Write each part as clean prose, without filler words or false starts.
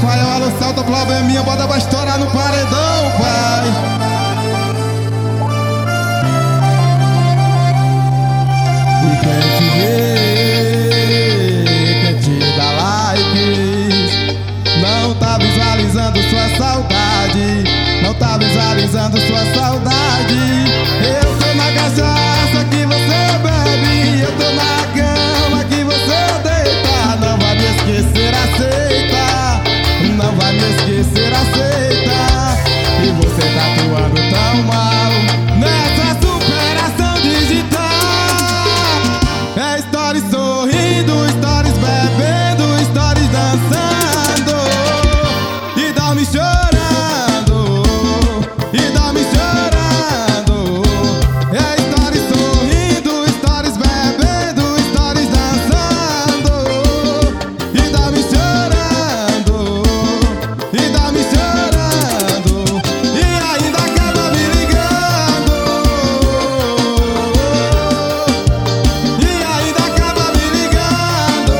Rafael, alô, Celta, probleminha, bota pra estourar no paredão, pai. E quem te vê, quem te dá likes, não tá visualizando sua saudade, não tá visualizando sua saudade. Eu tô na cachaça que você bebe, eu tô na cama que você deita. Não vai me esquecer, aceita. Não vai me esquecer, aceita. E você tá atuando tão mal nessa superação digital. É stories sorrindo, stories bebendo, stories dançando e dorme chorando, e dorme chorando. É stories sorrindo, stories bebendo, stories dançando e dorme chorando, e dorme chorando. E ainda acaba me ligando, e ainda acaba me ligando.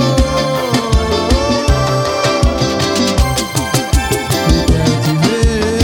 E quem te vê,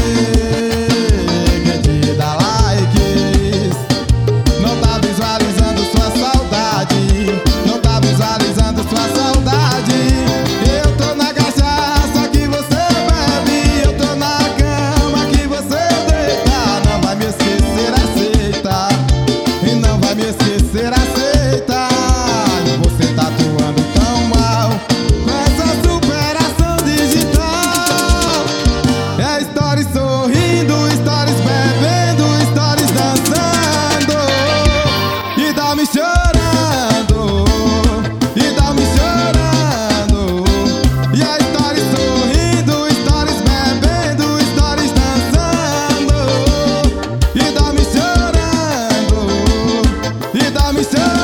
quem te dá likes, não tá visualizando sua saudade, não tá visualizando sua saudade. Eu tô na cachaça que você bebe, eu tô na cama que você deita. Não vai me esquecer, aceita. E não vai me esquecer, aceita. Você tá atuando tão mal com essa superação digital. É stories sorrindo, stories bebendo, stories dançando e dorme chorando, e dorme chorando. E a stories sorrindo, stories bebendo, stories dançando e dorme chorando, e dorme chorando.